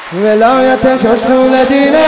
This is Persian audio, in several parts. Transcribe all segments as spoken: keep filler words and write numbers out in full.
ولایتش اصول دینه،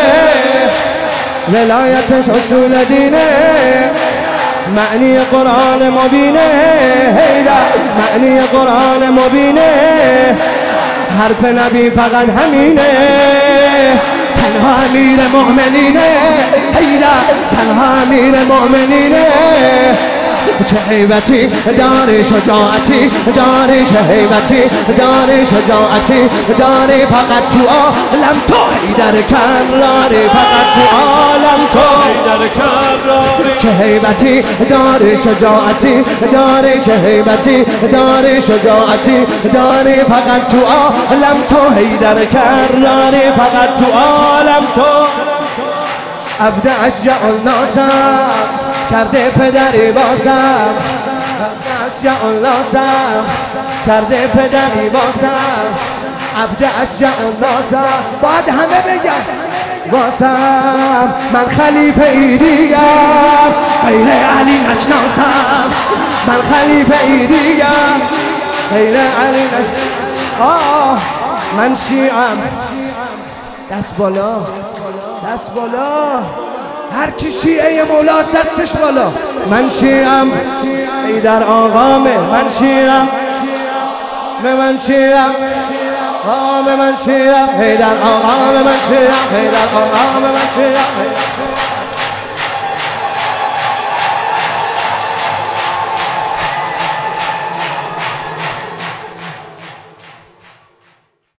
ولایتش اصول دینه، معنی قرآن مبینه، هیدر معنی قرآن مبینه، حرف نبی فقط همینه، تنها امیر مؤمنینه، هیدر تنها امیر مؤمنینه، چه هیبتی داری، شجاعتی داری، چه هیبتی داری، شجاعتی داری، فقط تو عالم تو حیدر کراری، فقط تو عالم تو حیدر کراری، چه هیبتی داری، شجاعتی داری، چه هیبتی داری، شجاعتی داری، فقط تو عالم تو حیدر کراری، فقط تو عالم تو. عبد اشجع الناصر کرده پدری باسم، عبد اشجع الناصر کرده پدری باسم، عبد اشجع الناصر باید همه بگن باسم، من خلیفه ای دیگر غیر علی نشناسم، من خلیفه ای دیگر غیر علی نشناسم، آه من شیعم، دست بالا دست بالا، هر کی شیعه مولا دستش بالا، من شیعم حیدر آقامه، من شیعم به من شیعم آه به من شیعم حیدر آقامه، من شیعم حیدر آقامه، من شیعم